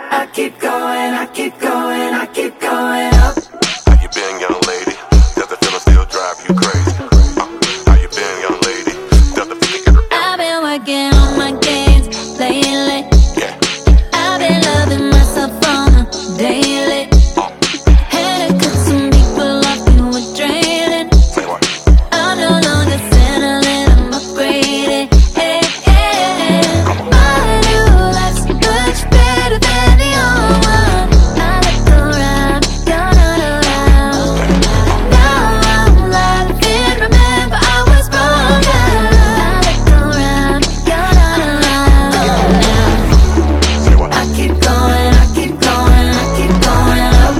I keep going, I keep going, I keep going up. How you been, young lady? Does the feeling still drive you crazy? How you been, young lady? Does the feeling get I've been working on my games lately. Yeah. I've been loving myself on a daily. Had to cut some people off who were draining. Say what? I'm no longer settling, I'm upgraded. Hey, hey. My new life's much better than the old one. I look around, you're not around. Now I'm laughing, remember I was wrong. I look around, you're not around. Say what? I keep going, I keep going, I keep going up.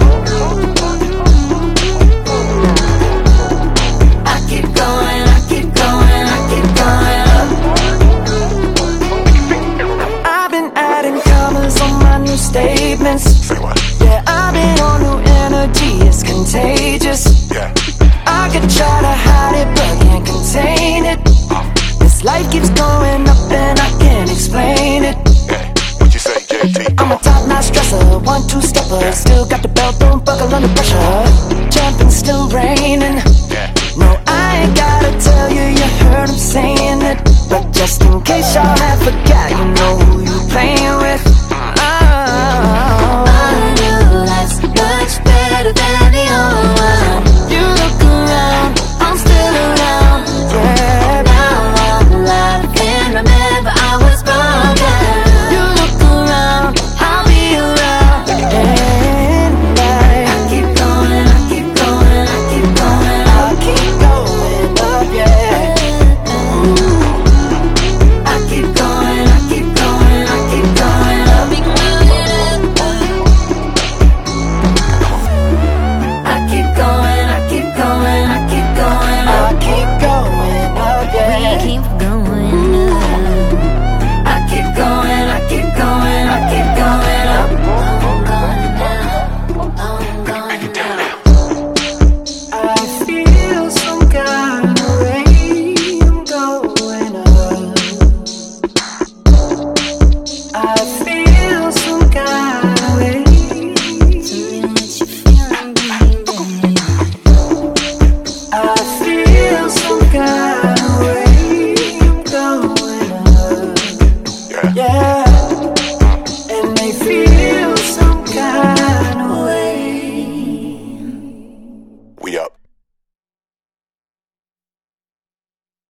I keep going, I keep going, I keep going up. I've been adding commas on my new statements. Say what? Yeah, I've been on new energy, it's contagious. Yeah. I could try to hide it, but can't contain it. This life keeps going up and I can't explain it. Yeah. What you say, JT? I'm a top-notch dresser, 1-2-stepper. Still got the belt, don't buckle under pressure. Jumping, still raining. Yeah. No, I ain't gotta tell you, you heard him saying it. But just in case y'all have forgot, you know who you playing